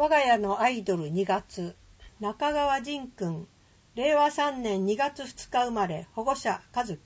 我が家のアイドル2月、中川仁くん、令和3年2月2日生まれ、保護者和樹。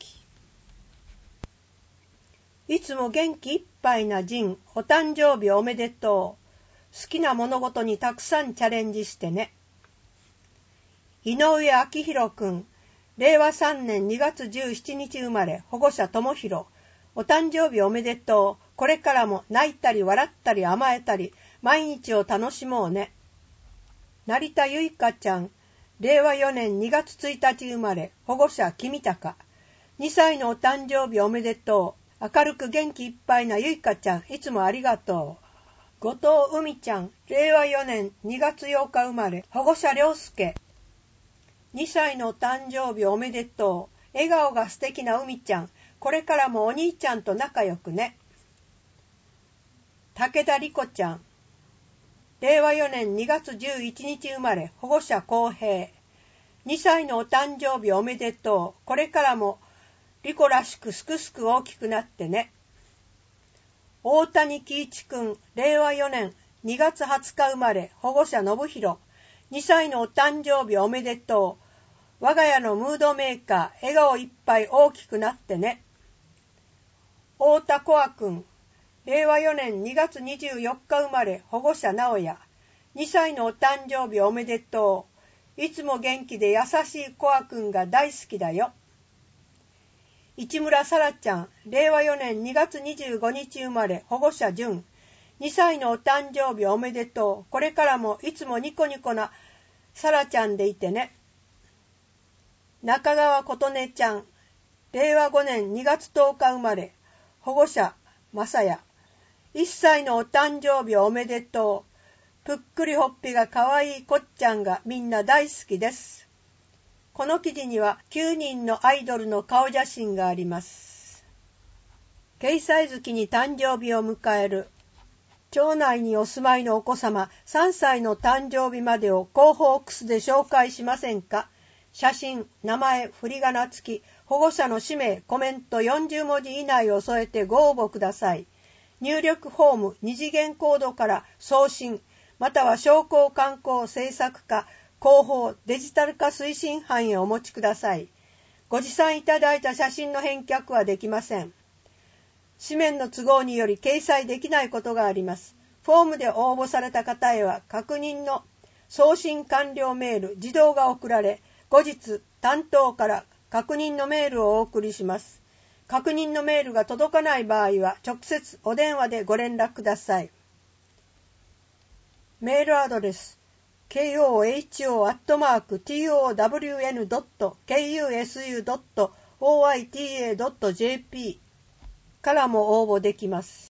いつも元気いっぱいな仁、お誕生日おめでとう。好きな物事にたくさんチャレンジしてね。井上明宏くん、令和3年2月17日生まれ、保護者智弘。お誕生日おめでとう。これからも泣いたり笑ったり甘えたり、毎日を楽しもうね。成田ゆいかちゃん、令和4年2月1日生まれ、保護者君高。2歳のお誕生日おめでとう。明るく元気いっぱいなゆいかちゃん、いつもありがとう。後藤海ちゃん、令和4年2月8日生まれ、保護者良介。2歳のお誕生日おめでとう。笑顔が素敵な海ちゃん、これからもお兄ちゃんと仲良くね。武田莉子ちゃん、令和4年2月11日生まれ、保護者公平。2歳のお誕生日おめでとう。これからも莉子らしくすくすく大きくなってね。大谷喜一くん、令和4年2月20日生まれ、保護者信弘。2歳のお誕生日おめでとう。我が家のムードメーカー、笑顔いっぱい大きくなってね。太田コアくん、令和4年2月24日生まれ、保護者直也。2歳のお誕生日おめでとう。いつも元気で優しいコアくんが大好きだよ。市村さらちゃん、令和4年2月25日生まれ、保護者純。2歳のお誕生日おめでとう。これからもいつもニコニコなさらちゃんでいてね。中川琴音ちゃん、令和5年2月10日生まれ、保護者正也。1歳のお誕生日おめでとう。ぷっくりほっぴがかわいいこっちゃんがみんな大好きです。この記事には9人のアイドルの顔写真があります。掲載月に誕生日を迎える町内にお住まいのお子様3歳の誕生日までを広報クスで紹介しませんか。写真、名前、振り仮名付き、保護者の氏名、コメント40文字以内を添えてご応募ください。入力フォーム2次元コードから送信、または商工観光制作課広報デジタル化推進班へお持ちください。ご持参いただいた写真の返却はできません。紙面の都合により掲載できないことがあります。フォームで応募された方へは確認の送信完了メール自動が送られ、後日担当から確認のメールをお送りします。確認のメールが届かない場合は直接お電話でご連絡ください。メールアドレス koho@town.kusu.oita.jp からも応募できます。